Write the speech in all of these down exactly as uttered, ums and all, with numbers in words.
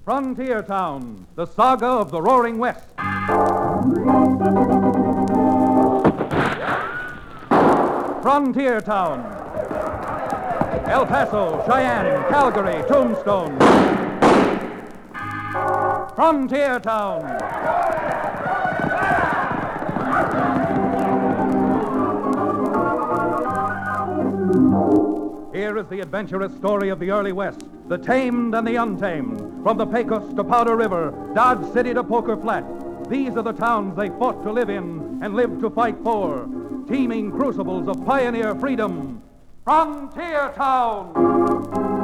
Frontier Town, the saga of the Roaring West. Frontier Town. El Paso, Cheyenne, Calgary, Tombstone. Frontier Town. Here is the adventurous story of the early West, the tamed and the untamed. From the Pecos to Powder River, Dodge City to Poker Flat. These are the towns they fought to live in and lived to fight for. Teeming crucibles of pioneer freedom. Frontier Town!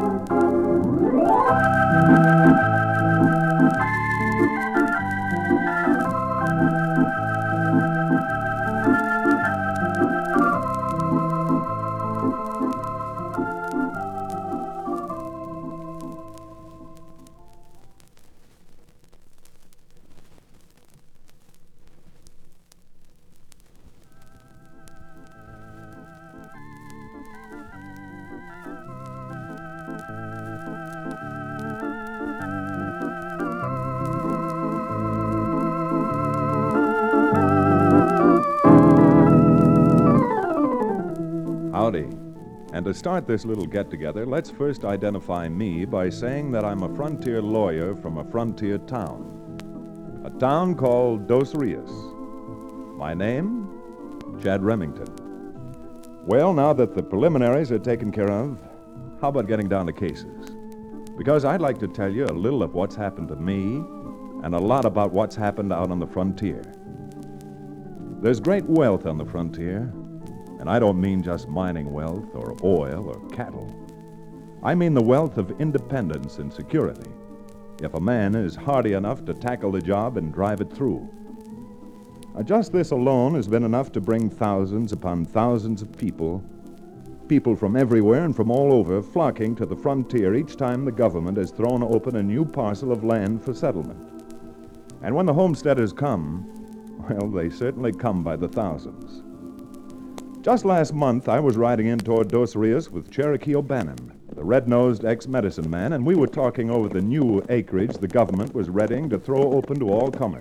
Howdy. And to start this little get-together, let's first identify me by saying that I'm a frontier lawyer from a frontier town. A town called Dos Rios. My name? Chad Remington. Well, now that the preliminaries are taken care of, how about getting down to cases? Because I'd like to tell you a little of what's happened to me and a lot about what's happened out on the frontier. There's great wealth on the frontier. And I don't mean just mining wealth or oil or cattle. I mean the wealth of independence and security, if a man is hardy enough to tackle the job and drive it through. Now, just this alone has been enough to bring thousands upon thousands of people, people from everywhere and from all over, flocking to the frontier each time the government has thrown open a new parcel of land for settlement. And when the homesteaders come, well, they certainly come by the thousands. Just last month, I was riding in toward Dos Rios with Cherokee O'Bannon, the red-nosed ex-medicine man, and we were talking over the new acreage the government was readying to throw open to all comers.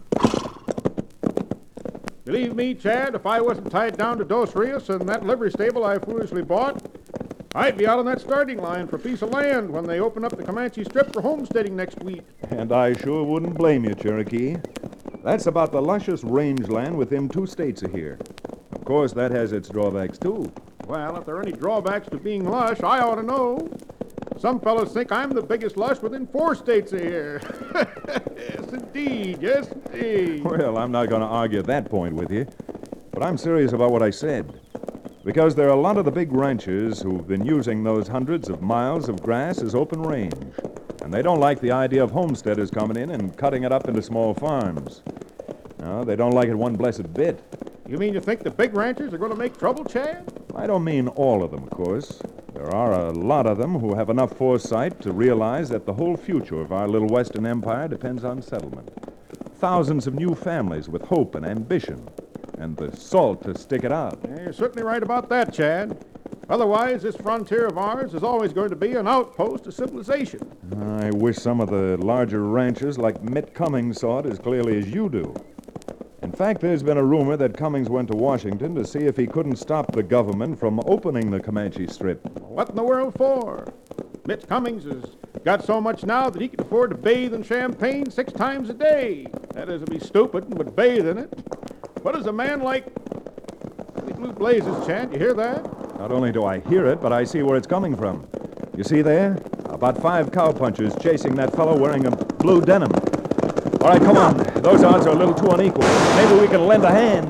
Believe me, Chad, if I wasn't tied down to Dos Rios and that livery stable I foolishly bought, I'd be out on that starting line for a piece of land when they open up the Comanche Strip for homesteading next week. And I sure wouldn't blame you, Cherokee. That's about the luscious rangeland within two states of here. Of course, that has its drawbacks, too. Well, if there are any drawbacks to being lush, I ought to know. Some fellows think I'm the biggest lush within four states of here. Yes, indeed. Yes, indeed. Well, I'm not going to argue that point with you. But I'm serious about what I said. Because there are a lot of the big ranchers who've been using those hundreds of miles of grass as open range. And they don't like the idea of homesteaders coming in and cutting it up into small farms. No, they don't like it one blessed bit. You mean you think the big ranchers are going to make trouble, Chad? I don't mean all of them, of course. There are a lot of them who have enough foresight to realize that the whole future of our little Western empire depends on settlement. Thousands of new families with hope and ambition, and the salt to stick it out. Yeah, you're certainly right about that, Chad. Otherwise, this frontier of ours is always going to be an outpost of civilization. I wish some of the larger ranchers like Mitt Cummings saw it as clearly as you do. In fact, there's been a rumor that Cummings went to Washington to see if he couldn't stop the government from opening the Comanche Strip. What in the world for? Mitch Cummings has got so much now that he can afford to bathe in champagne six times a day. That is, to be stupid and would bathe in it. What is a man like... Holy blue blazes, Chad, you hear that? Not only do I hear it, but I see where it's coming from. You see there? About five cowpunchers chasing that fellow wearing a blue denim. All right, come on. Those odds are a little too unequal. Maybe we can lend a hand.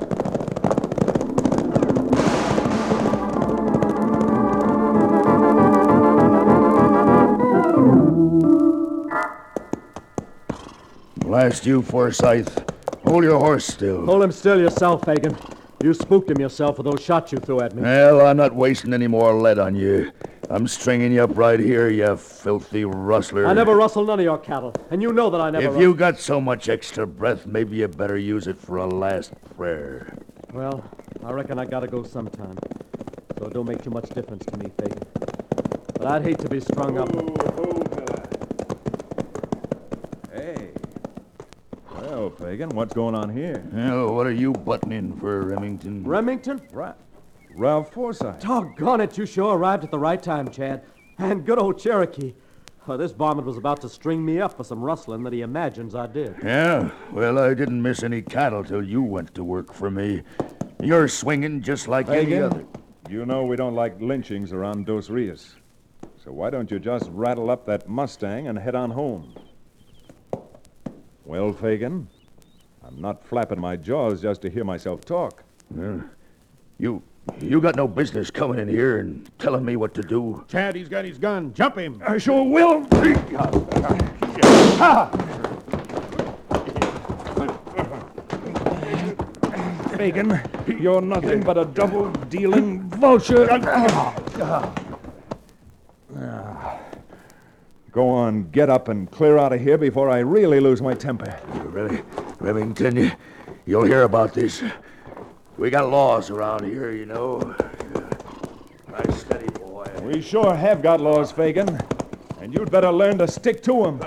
Blast you, Forsyth. Hold your horse still. Hold him still yourself, Fagan. You spooked him yourself with those shots you threw at me. Well, I'm not wasting any more lead on you. I'm stringing you up right here, you filthy rustler. I never rustle none of your cattle, and you know that I never... If you got so much extra breath, maybe you better use it for a last prayer. Well, I reckon I gotta go sometime, so it don't make too much difference to me, Fagan. But I'd hate to be strung up. Fagan. What's going on here? Well, what are you butting in for, Remington? Remington? Ra- Ralph Forsythe. Doggone it, you sure arrived at the right time, Chad. And good old Cherokee. Oh, this varmint was about to string me up for some rustling that he imagines I did. Yeah? Well, I didn't miss any cattle till you went to work for me. You're swinging just like any Fagan, other. you know we don't like lynchings around Dos Rios. So why don't you just rattle up that Mustang and head on home? Well, Fagan, I'm not flapping my jaws just to hear myself talk. Well, you you got no business coming in here and telling me what to do. Chad, he's got his gun. Jump him. I sure will. Fagan, you're nothing but a double-dealing vulture. Go on, get up and clear out of here before I really lose my temper. Really, Remington, you, you'll hear about this. We got laws around here, you know. Nice, steady boy. We sure have got laws, Fagan, and you'd better learn to stick to them.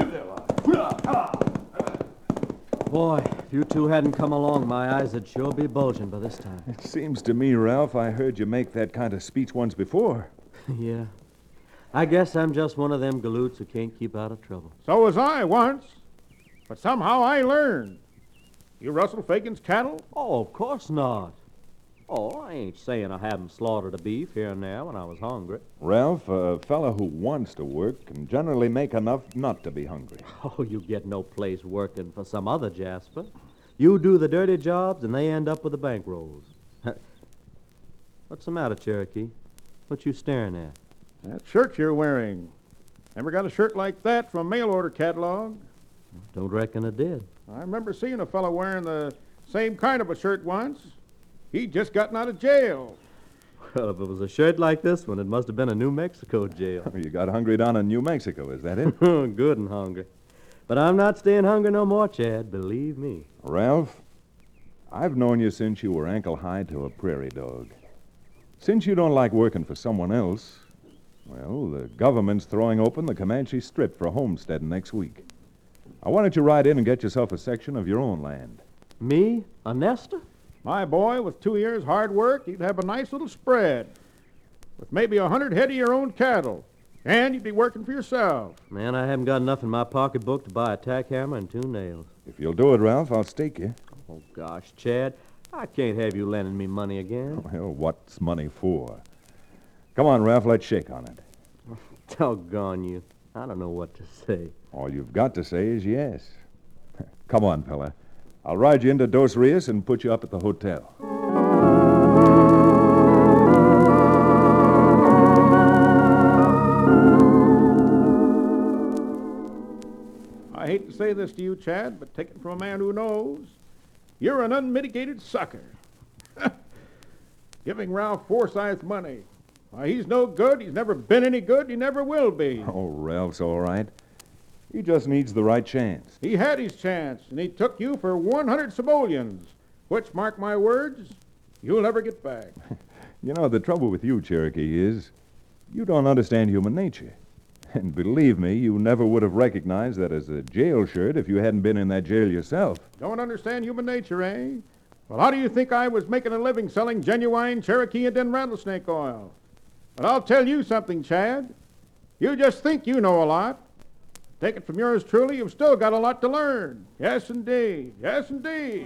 Boy, if you two hadn't come along, my eyes would sure be bulging by this time. It seems to me, Ralph, I heard you make that kind of speech once before. Yeah. I guess I'm just one of them galoots who can't keep out of trouble. So was I once. But somehow I learned. You rustle Fagan's cattle? Oh, of course not. Oh, I ain't saying I haven't slaughtered a beef here and there when I was hungry. Ralph, a fella who wants to work can generally make enough not to be hungry. Oh, you get no place working for some other Jasper. You do the dirty jobs, and they end up with the bankrolls. What's the matter, Cherokee? What you staring at? That shirt you're wearing. Never got a shirt like that from a mail order catalog. Don't reckon I did. I remember seeing a fellow wearing the same kind of a shirt once. He'd just gotten out of jail. Well, if it was a shirt like this one, it must have been a New Mexico jail. You got hungry down in New Mexico, is that it? Good and hungry. But I'm not staying hungry no more, Chad, believe me. Ralph, I've known you since you were ankle-high to a prairie dog. Since you don't like working for someone else, well, the government's throwing open the Comanche Strip for homesteading next week. Now, why don't you ride in and get yourself a section of your own land? Me? A nester? My boy, with two years' hard work, you'd have a nice little spread. With maybe a hundred head of your own cattle. And you'd be working for yourself. Man, I haven't got enough in my pocketbook to buy a tack hammer and two nails. If you'll do it, Ralph, I'll stake you. Oh, gosh, Chad, I can't have you lending me money again. Well, what's money for? Come on, Ralph, let's shake on it. Doggone you. I don't know what to say. All you've got to say is yes. Come on, fella. I'll ride you into Dos Rios and put you up at the hotel. I hate to say this to you, Chad, but take it from a man who knows. You're an unmitigated sucker. Giving Ralph Forsythe money. Why, he's no good. He's never been any good. He never will be. Oh, Ralph's all right. He just needs the right chance. He had his chance, and he took you for one hundred simoleons, which, mark my words, you'll never get back. You know, the trouble with you, Cherokee, is you don't understand human nature. And believe me, you never would have recognized that as a jail shirt if you hadn't been in that jail yourself. Don't understand human nature, eh? Well, how do you think I was making a living selling genuine Cherokee and Den rattlesnake oil? But I'll tell you something, Chad. You just think you know a lot. Take it from yours truly, you've still got a lot to learn. Yes, indeed. Yes, indeed.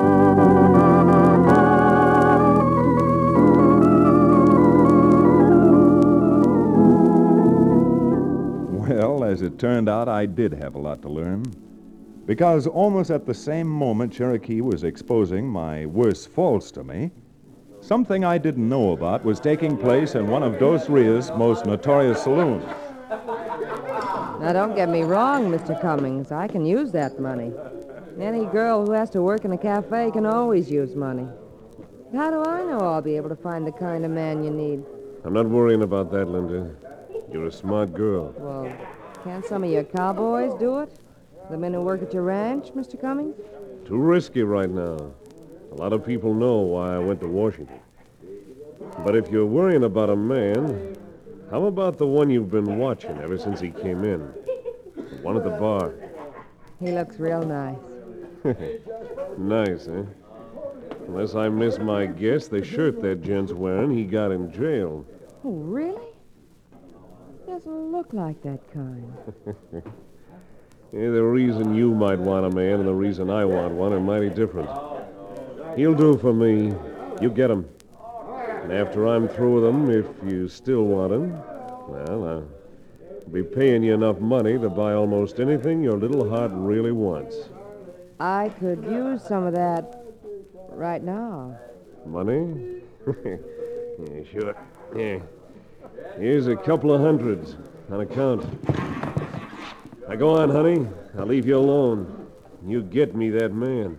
Well, as it turned out, I did have a lot to learn. Because almost at the same moment Cherokee was exposing my worst faults to me, something I didn't know about was taking place in one of Dos Rios' most notorious saloons. Now, don't get me wrong, Mister Cummings. I can use that money. Any girl who has to work in a cafe can always use money. How do I know I'll be able to find the kind of man you need? I'm not worrying about that, Linda. You're a smart girl. Well, can't some of your cowboys do it? The men who work at your ranch, Mister Cummings? Too risky right now. A lot of people know why I went to Washington. But if you're worrying about a man, how about the one you've been watching ever since he came in? The one at the bar. He looks real nice. Nice, eh? Unless I miss my guess, the shirt that gent's wearing, he got in jail. Oh, really? Doesn't look like that kind. Yeah, the reason you might want a man and the reason I want one are mighty different. He'll do for me. You get him. And after I'm through with him, if you still want him, well, I'll be paying you enough money to buy almost anything your little heart really wants. I could use some of that right now. Money? Yeah, sure. Yeah. Here's a couple of hundreds on account. Now go on, honey. I'll leave you alone. You get me that man.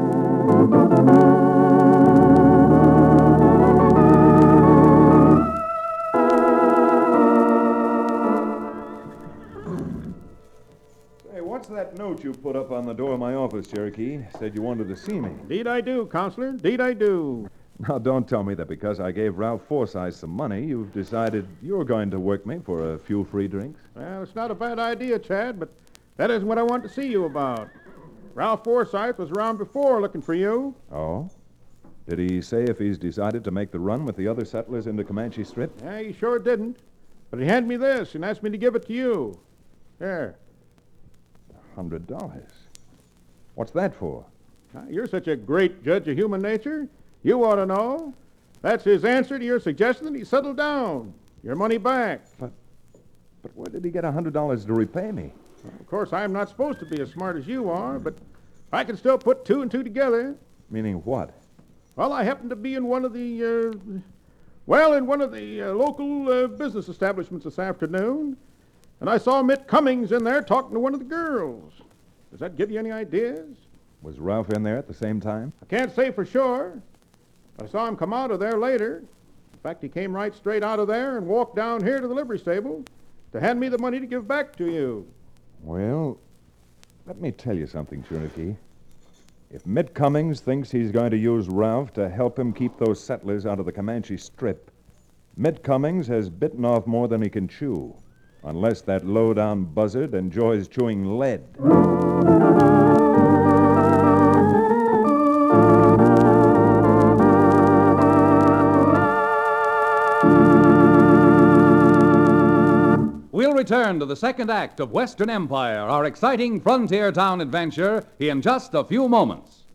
Hey, what's that note you put up on the door of my office, Cherokee? Said you wanted to see me. Indeed I do, Counselor. Indeed I do. Now, don't tell me that because I gave Ralph Forsythe some money, you've decided you're going to work me for a few free drinks? Well, it's not a bad idea, Chad, but that isn't what I want to see you about. Ralph Forsythe was around before looking for you. Oh? Did he say if he's decided to make the run with the other settlers into Comanche Strip? Yeah, he sure didn't. But he handed me this and asked me to give it to you. There. A hundred dollars. What's that for? Now, you're such a great judge of human nature. You ought to know. That's his answer to your suggestion that he settle down. Your money back. But where did he get a hundred dollars to repay me? Well, of course, I'm not supposed to be as smart as you are, but I can still put two and two together. Meaning what? Well, I happened to be in one of the, uh, well, in one of the uh, local uh, business establishments this afternoon, and I saw Mitt Cummings in there talking to one of the girls. Does that give you any ideas? Was Ralph in there at the same time? I can't say for sure. I saw him come out of there later. In fact, he came right straight out of there and walked down here to the livery stable to hand me the money to give back to you. Well, let me tell you something, Cherokee. If Mitt Cummings thinks he's going to use Ralph to help him keep those settlers out of the Comanche Strip, Mitt Cummings has bitten off more than he can chew, unless that low-down buzzard enjoys chewing lead. We'll return to the second act of Western Empire, our exciting frontier town adventure, in just a few moments.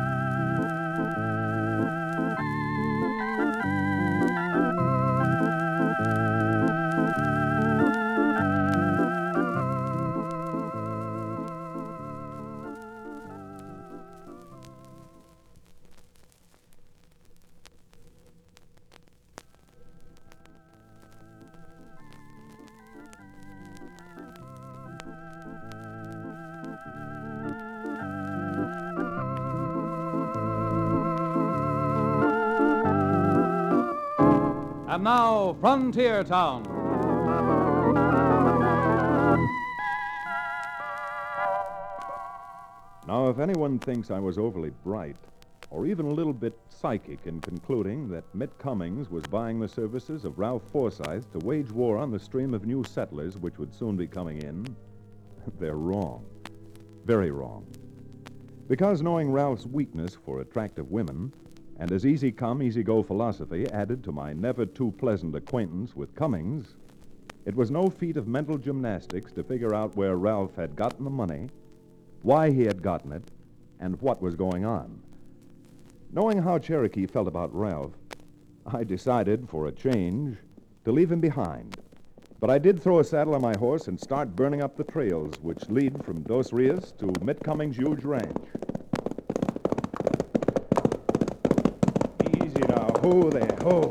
And now, Frontier Town. Now, if anyone thinks I was overly bright, or even a little bit psychic in concluding that Mitt Cummings was buying the services of Ralph Forsythe to wage war on the stream of new settlers which would soon be coming in, they're wrong. Very wrong. Because knowing Ralph's weakness for attractive women, and his easy-come, easy-go philosophy added to my never-too-pleasant acquaintance with Cummings, it was no feat of mental gymnastics to figure out where Ralph had gotten the money, why he had gotten it, and what was going on. Knowing how Cherokee felt about Ralph, I decided, for a change, to leave him behind. But I did throw a saddle on my horse and start burning up the trails which lead from Dos Rios to Mitt Cummings' huge ranch. Easy now. Ho there, ho.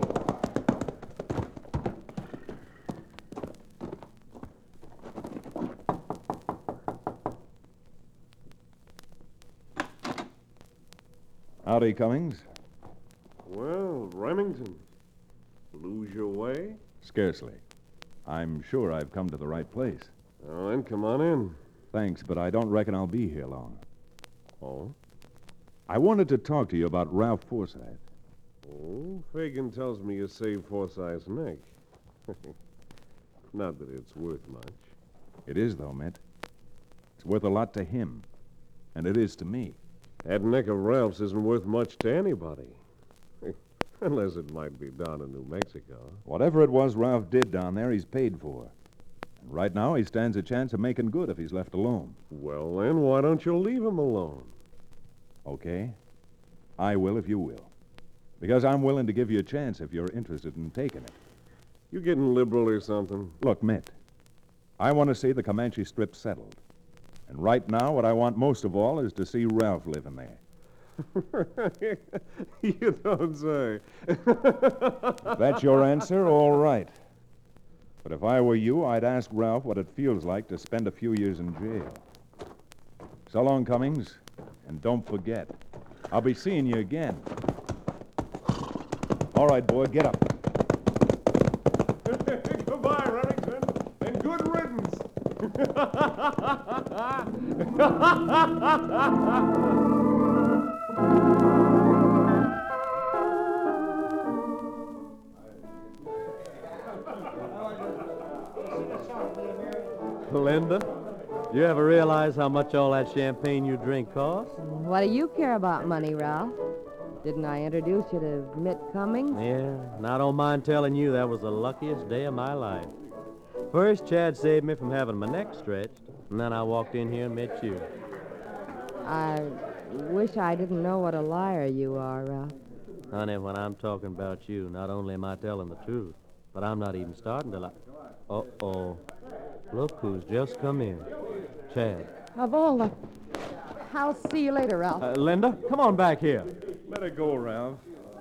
Howdy, Cummings. Well, Remington, lose your way? Scarcely. I'm sure I've come to the right place. Oh, then come on in. Thanks, but I don't reckon I'll be here long. Oh? I wanted to talk to you about Ralph Forsythe. Oh, Fagan tells me you saved Forsythe's neck. Not that it's worth much. It is, though, Mitt. It's worth a lot to him, and it is to me. That neck of Ralph's isn't worth much to anybody. Unless it might be down in New Mexico. Whatever it was Ralph did down there, he's paid for. And right now, he stands a chance of making good if he's left alone. Well, then, why don't you leave him alone? Okay? I will if you will. Because I'm willing to give you a chance if you're interested in taking it. You getting liberal or something? Look, Mitt, I want to see the Comanche Strip settled. And right now, what I want most of all is to see Ralph living there. You don't say. If that's your answer, all right. But if I were you, I'd ask Ralph what it feels like to spend a few years in jail. So long, Cummings, and don't forget, I'll be seeing you again. All right, boy, get up. Goodbye, Remington, and good riddance. Linda, you ever realize how much all that champagne you drink costs? What do you care about money, Ralph? Didn't I introduce you to Mitt Cummings? Yeah, and I don't mind telling you that was the luckiest day of my life. First, Chad saved me from having my neck stretched, and then I walked in here and met you. I wish I didn't know what a liar you are, Ralph. Honey, when I'm talking about you, not only am I telling the truth, but I'm not even starting to lie. Uh-oh. Look who's just come in. Chad. Of all the... I'll see you later, Ralph. Uh, Linda, come on back here. Let it go, Ralph.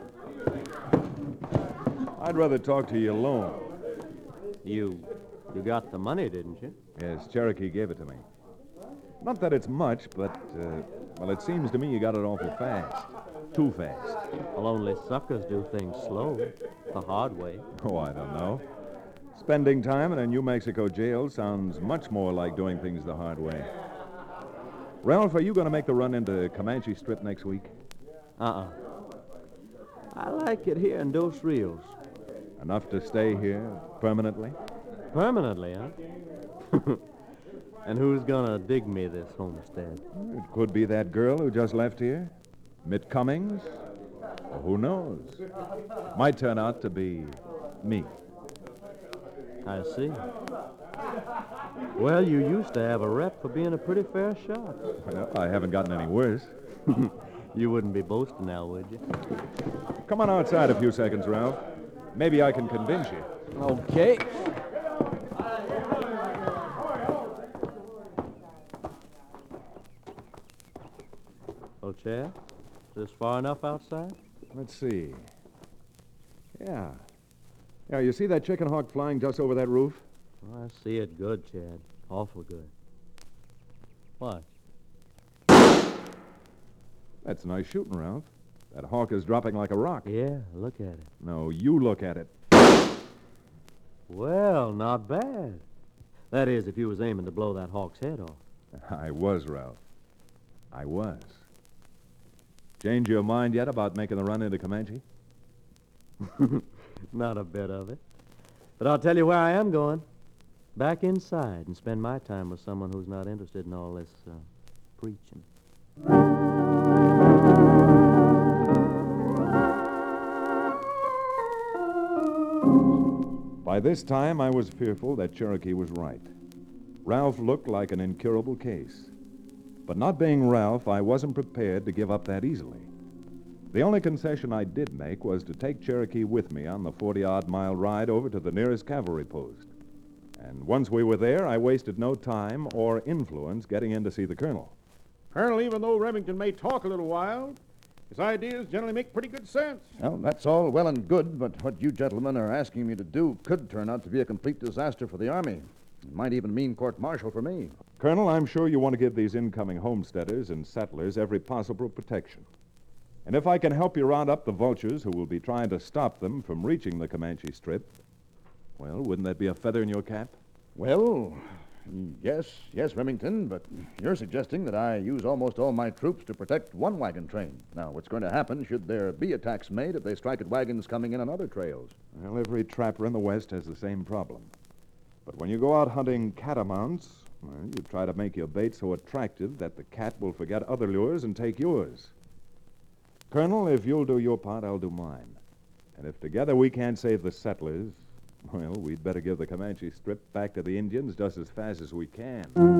I'd rather talk to you alone. You... you got the money, didn't you? Yes, Cherokee gave it to me. Not that it's much, but, uh, well, it seems to me you got it awful fast. Too fast. Well, only suckers do things slow, the hard way. Oh, I don't know. Spending time in a New Mexico jail sounds much more like doing things the hard way. Ralph, are you going to make the run into Comanche Strip next week? Uh-uh. I like it here in Dos Rios. Enough to stay here permanently? Permanently, huh? And who's gonna dig me this homestead? It could be that girl who just left here. Mitt Cummings. Or who knows? Might turn out to be me. I see. Well, you used to have a rep for being a pretty fair shot. Well, I haven't gotten any worse. You wouldn't be boasting now, would you? Come on outside a few seconds, Ralph. Maybe I can convince you. Okay. Well, Chad, is this far enough outside? Let's see. Yeah. Yeah, you see that chicken hawk flying just over that roof? Oh, I see it good, Chad. Awful good. What? That's nice shooting, Ralph. That hawk is dropping like a rock. Yeah, look at it. No, you look at it. Well, not bad. That is, if you was aiming to blow that hawk's head off. I was, Ralph. I was. Change your mind yet about making the run into Comanche? Not a bit of it. But I'll tell you where I am going. Back inside and spend my time with someone who's not interested in all this uh, preaching. By this time, I was fearful that Cherokee was right. Ralph looked like an incurable case. But not being Ralph, I wasn't prepared to give up that easily. The only concession I did make was to take Cherokee with me on the forty-odd mile ride over to the nearest cavalry post. And once we were there, I wasted no time or influence getting in to see the colonel. Colonel, even though Remington may talk a little wild, his ideas generally make pretty good sense. Well, that's all well and good, but what you gentlemen are asking me to do could turn out to be a complete disaster for the Army. It might even mean court-martial for me. Colonel, I'm sure you want to give these incoming homesteaders and settlers every possible protection. And if I can help you round up the vultures who will be trying to stop them from reaching the Comanche Strip, well, wouldn't that be a feather in your cap? Well, yes, yes, Remington, but you're suggesting that I use almost all my troops to protect one wagon train. Now, what's going to happen should there be attacks made if they strike at wagons coming in on other trails? Well, every trapper in the West has the same problem. But when you go out hunting catamounts, Well, you try to make your bait so attractive that the cat will forget other lures and take yours. Colonel, if you'll do your part, I'll do mine. And if together we can't save the settlers, well, we'd better give the Comanche Strip back to the Indians just as fast as we can.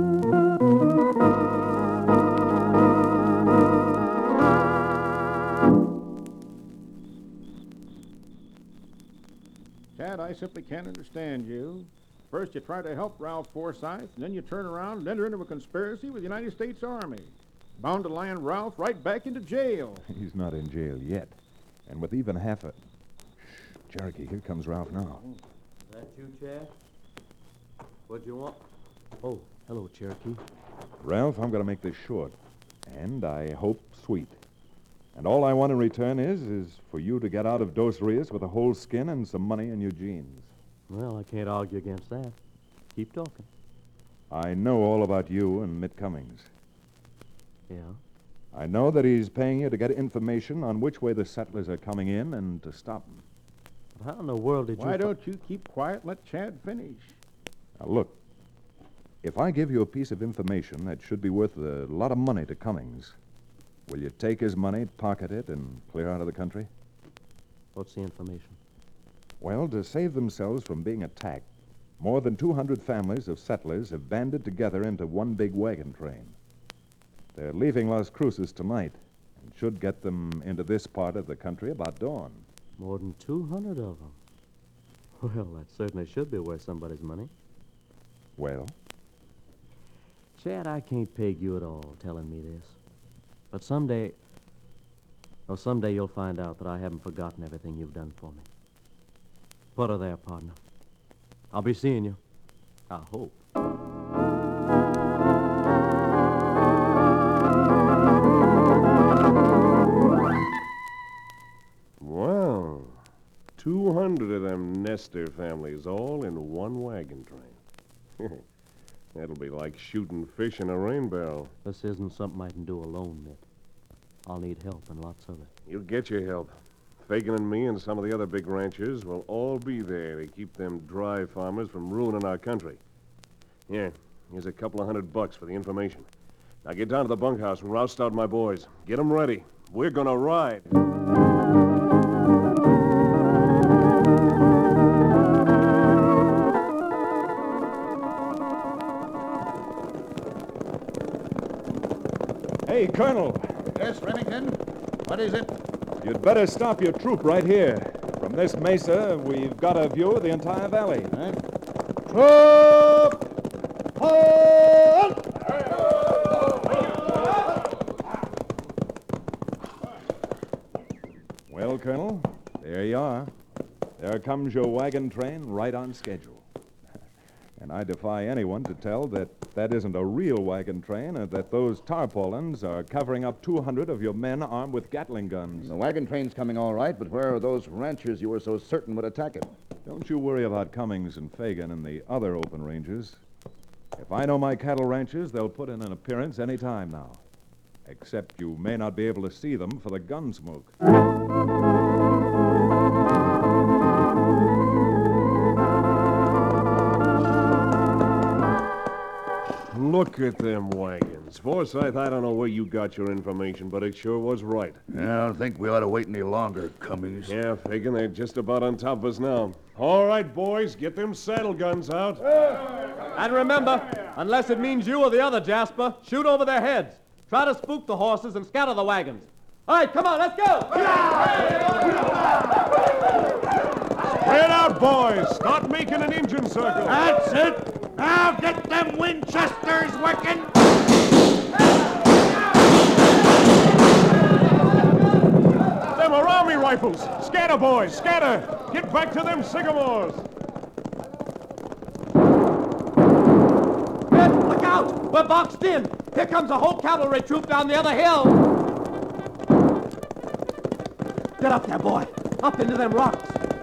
Chad, I simply can't understand you. First you try to help Ralph Forsythe, and then you turn around and enter into a conspiracy with the United States Army. Bound to land Ralph right back into jail. He's not in jail yet. And with even half a... Shh, Cherokee, here comes Ralph now. That you, Chad? What you want? Oh, hello, Cherokee. Ralph, I'm going to make this short. And I hope sweet. And all I want in return is, is for you to get out of Dos Rios with a whole skin and some money in your jeans. Well, I can't argue against that. Keep talking. I know all about you and Mitt Cummings. Yeah? I know that he's paying you to get information on which way the settlers are coming in and to stop them. But how in the world did you... Why don't you keep quiet and let Chad finish? Now, look. If I give you a piece of information that should be worth a lot of money to Cummings, will you take his money, pocket it, and clear out of the country? What's the information? Well, to save themselves from being attacked, more than two hundred families of settlers have banded together into one big wagon train. They're leaving Las Cruces tonight and should get them into this part of the country about dawn. More than two hundred of them. Well, that certainly should be worth somebody's money. Well? Chad, I can't peg you at all telling me this. But someday... Oh, someday you'll find out that I haven't forgotten everything you've done for me. Put her there, partner. I'll be seeing you. I hope. Wow. Two hundred of them Nestor families all in one wagon train. That'll be like shooting fish in a rain barrel. This isn't something I can do alone, Mitt. I'll need help and lots of it. You'll get your help. Fagan and me and some of the other big ranchers will all be there to keep them dry farmers from ruining our country. Here, here's a couple of hundred bucks for the information. Now get down to the bunkhouse and roust out my boys. Get them ready. We're gonna ride. Hey, Colonel. Yes, Remington? What is it? You'd better stop your troop right here. From this mesa, we've got a view of the entire valley. Huh? Troop! Halt! Well, Colonel, there you are. There comes your wagon train right on schedule. And I defy anyone to tell that that isn't a real wagon train and that those tarpaulins are covering up two hundred of your men armed with Gatling guns. The wagon train's coming all right, but where are those ranchers you were so certain would attack it? Don't you worry about Cummings and Fagan and the other open ranges. If I know my cattle ranchers, they'll put in an appearance any time now. Except you may not be able to see them for the gun smoke. Look at them wagons. Forsythe, I don't know where you got your information, but it sure was right. I don't think we ought to wait any longer, Cummings. Yeah, Fagan, they're just about on top of us now. All right, boys, get them saddle guns out. And remember, unless it means you or the other Jasper, shoot over their heads. Try to spook the horses and scatter the wagons. All right, come on, let's go! Spread out, boys. Start making an engine circle. That's it. Now get them Winchesters working. Them are army rifles. Scatter, boys, scatter. Get back to them sycamores. Mitt, look out! We're boxed in. Here comes a whole cavalry troop down the other hill. Get up there, boy. Up into them rocks.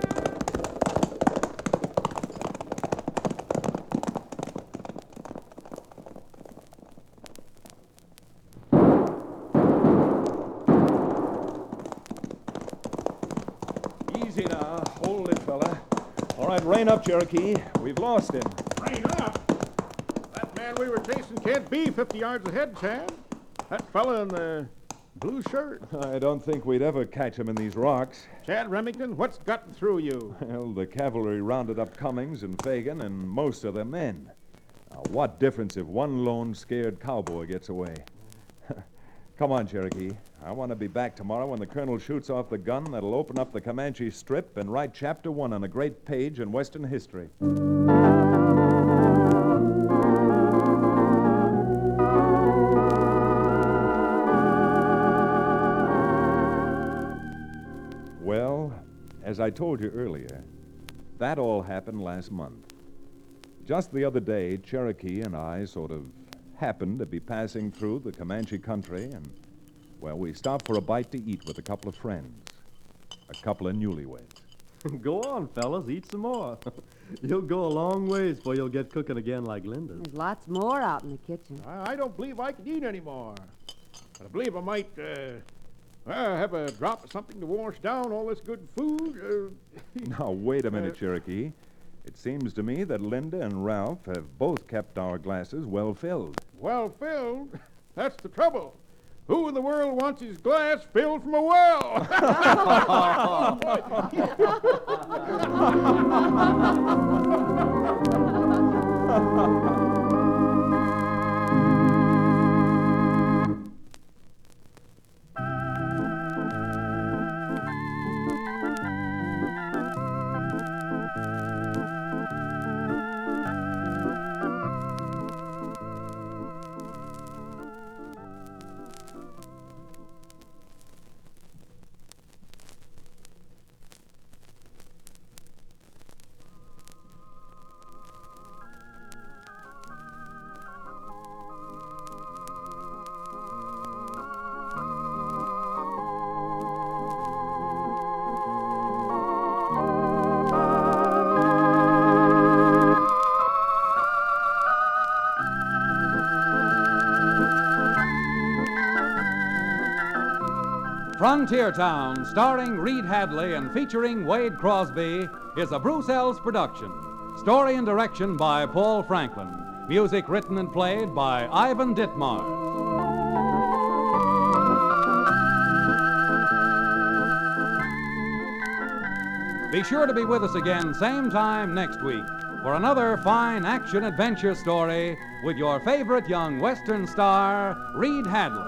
Easy now. Hold it, fella. All right, rein up, Cherokee. We've lost him. Rein up! That man man we were chasing can't be fifty yards ahead, Chad. That fella in the blue shirt. I don't think we'd ever catch him in these rocks. Chad Remington, what's gotten through you? Well, the cavalry rounded up Cummings and Fagan and most of their men. Now, what difference if one lone scared cowboy gets away? Come on, Cherokee. I want to be back tomorrow when the colonel shoots off the gun that'll open up the Comanche Strip and write chapter one on a great page in Western history. Well, as I told you earlier, that all happened last month. Just the other day, Cherokee and I sort of happened to be passing through the Comanche country, and, well, we stopped for a bite to eat with a couple of friends, a couple of newlyweds. Go on, fellas, eat some more. You'll go a long ways before you'll get cooking again like Linda. There's lots more out in the kitchen. I, I don't believe I can eat anymore. But I believe I might uh, uh, have a drop of something to wash down all this good food. Uh, Now, wait a minute, Cherokee. It seems to me that Linda and Ralph have both kept our glasses well filled. Well filled? That's the trouble. Who in the world wants his glass filled from a well? Frontier Town, starring Reed Hadley and featuring Wade Crosby, is a Bruce Ells production. Story and direction by Paul Franklin. Music written and played by Ivan Ditmars. Be sure to be with us again same time next week for another fine action-adventure story with your favorite young Western star, Reed Hadley.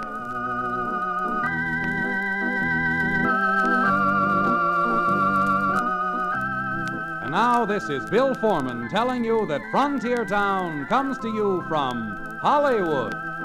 And now this is Bill Foreman telling you that Frontier Town comes to you from Hollywood.